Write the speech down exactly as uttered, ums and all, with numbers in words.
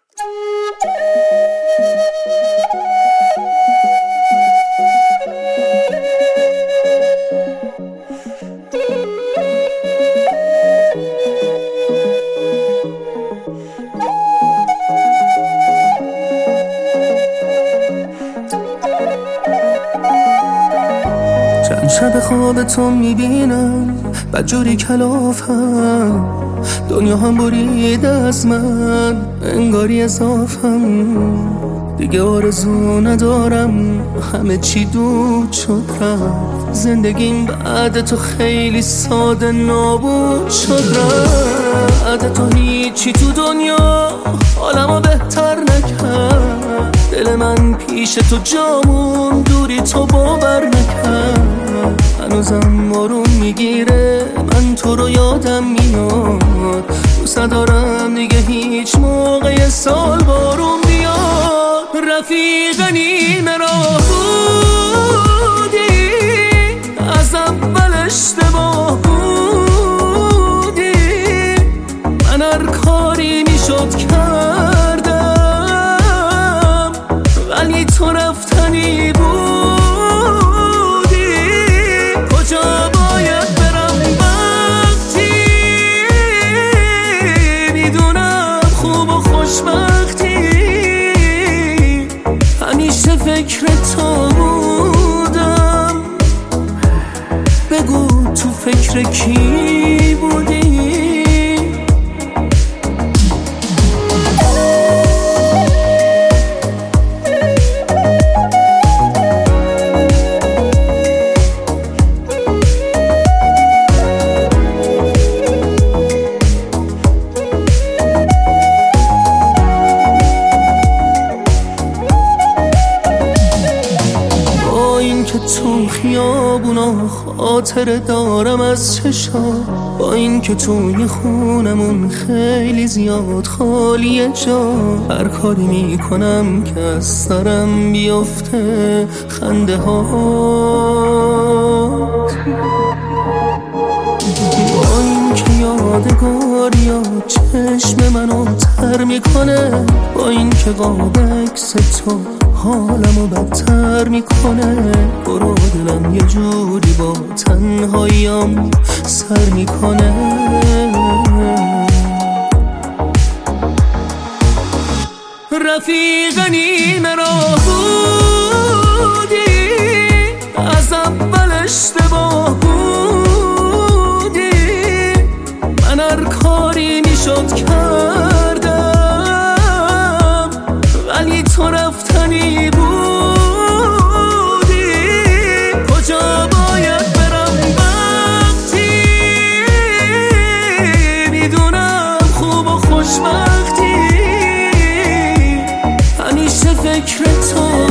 چند شب خواب تو میبینم بدجوری کلافم، دنیا هم برید از من انگاری اضافم. دیگه آرزو ندارم، همه چی دود شد رفت. زندگیم بعد تو خیلی ساده نابود شد رفت. بعد تو هیچی تو دنیا حالمو بهتر نکرد. دل من پیش تو جامون، دوری تو باور نکرد. هنوزم آروم میگیره، من تو رو یادم میاد. دوست ندارم دیگه هیچ موقع سال بارون بیاد. رفیق نیمه راه بودی، از اول اشتباه بودی. من هر کاری میشد کردم، ولی تو رفتنی بودی. کجا باید برم وقتی میدونم خوب و خوشبختی؟ همیشه فکر تو بودم، بگو تو فکر کی بودی؟ که تو خیابونا خاطره دارم از چشا، با این که توی خونمون خیلی زیاد خالیه جا. هر کاری میکنم که از سرم بیفته خنده ها، با این که یادگاریا چشم منو تر میکنه. با این که قاب عکس تو حالمو بدتر میکنه. برو دلم یه جوری با تنهاییم سر میکنه. رفیق نیمه راه بودی، از اول اشتباه بودی. من هر کاری میشد کردم، ولی تو رفتنی بودی. کجا باید برم وقتی میدونم خوب و خوشبختی؟ همیشه فکر تو